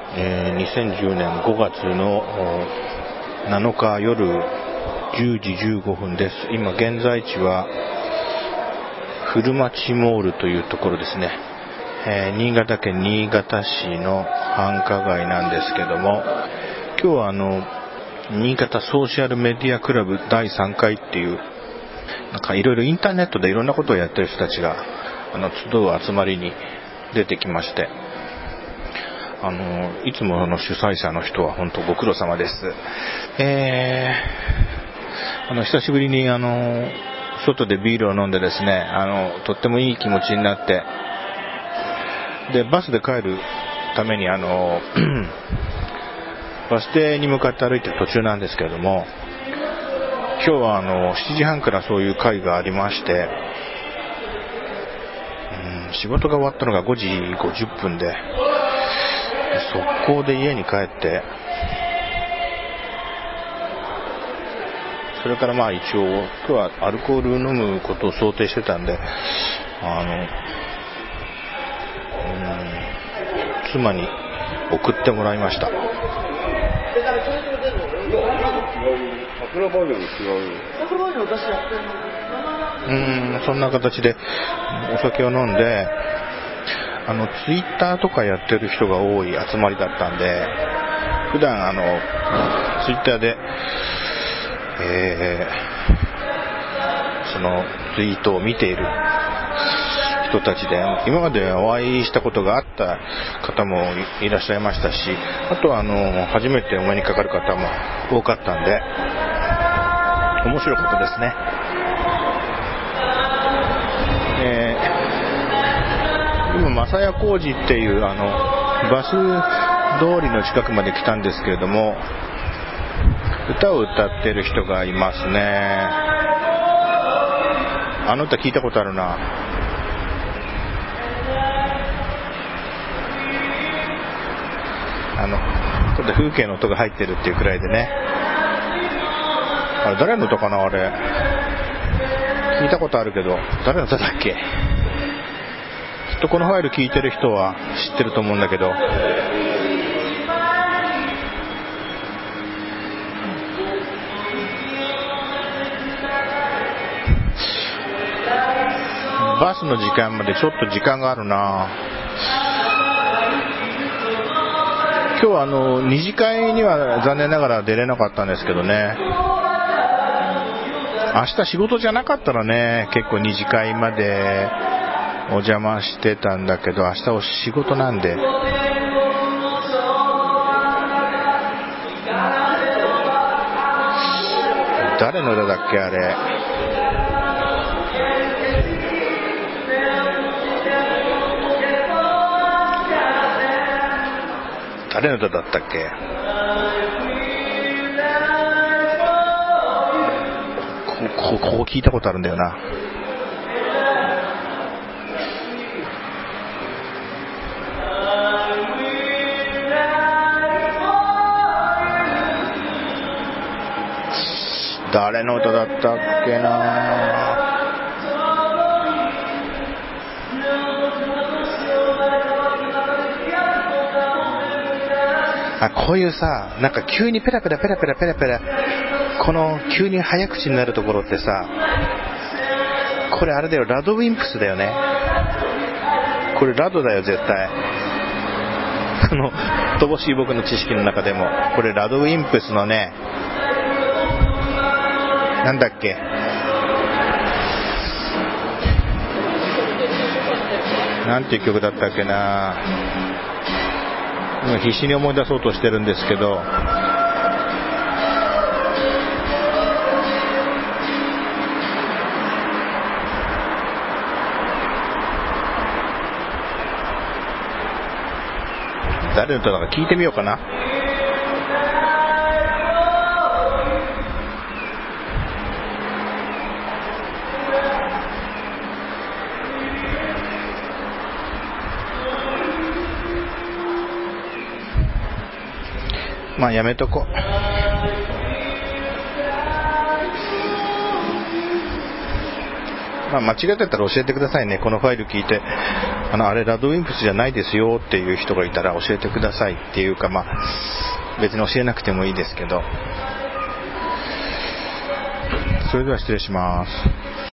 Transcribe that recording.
2010年5月の7日夜10時15分です。今現在地は古町モールというところですね。新潟県新潟市の繁華街なんですけども、今日は新潟ソーシャルメディアクラブ第3回っていうなんかいろいろインターネットでいろんなことをやってる人たちが集う集まりに出てきまして、いつもの主催者の人は本当ご苦労様です。久しぶりに外でビールを飲んでですね、とってもいい気持ちになって、でバスで帰るためにバス停に向かって歩いてる途中なんですけれども、今日は7時半からそういう会がありまして、仕事が終わったのが5時50分で、速攻で家に帰って、それから一応今日はアルコール飲むことを想定してたんで、妻に送ってもらいました。そんな形でお酒を飲んで、ツイッターとかやってる人が多い集まりだったんで、普段ツイッターで、そのツイートを見ている人たちで、今までお会いしたことがあった方もいらっしゃいましたし、あとは初めてお目にかかる方も多かったんで面白かったですね。今正屋小路っていうバス通りの近くまで来たんですけれども、歌を歌ってる人がいますね。歌聞いたことあるな。ちょっと風景の音が入ってるっていうくらいでね。誰の歌かな、あれ。聞いたことあるけど、誰の歌だっけ。きっとこのファイル聞いてる人は知ってると思うんだけど、バスの時間までちょっと時間があるな。今日は二次会には残念ながら出れなかったんですけどね。明日仕事じゃなかったらね、結構二次会までお邪魔してたんだけど、明日お仕事なんで。誰の歌だっけ、あれ。誰の歌だったっけ。ここ聞いたことあるんだよな。誰の歌だったっけな。こういうさ、なんか急にペラペラこの急に早口になるところってさ、これあれだよ、ラドウィンプスだよね。これラドだよ絶対。乏しい僕の知識の中でもこれラドウィンプスのね、なんだっけ、なんていう曲だったっけな。今必死に思い出そうとしてるんですけど、誰の歌だか聞いてみようかな。やめとこ。間違ってたら教えてくださいね。このファイル聞いてあれラドウィンプスじゃないですよっていう人がいたら教えてくださいっていうか、別に教えなくてもいいですけど。それでは失礼します。